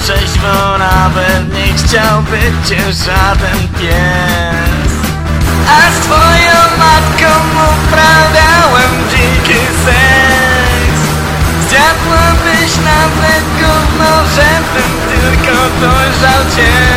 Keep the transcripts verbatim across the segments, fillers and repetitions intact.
trzeźwo nawet nie chciał być już żaden pies. A z twoją matką uprawiałem dziki seks. Zjadłabyś nawet gówno, żebym tylko dojrzał cię.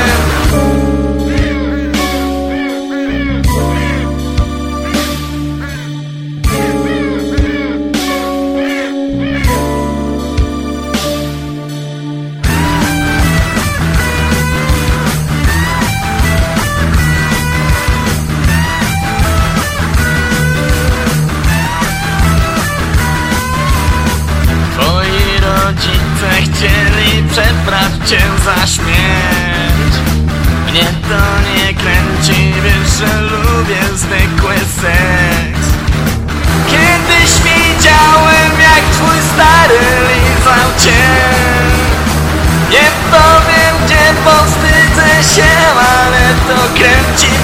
Rodzice chcieli przebrać cię za śmierć. Mnie to nie kręci, wiesz, że lubię zwykły seks. Kiedyś widziałem, jak twój stary lizał cię. Nie powiem gdzie, powstydzę się, ale to kręci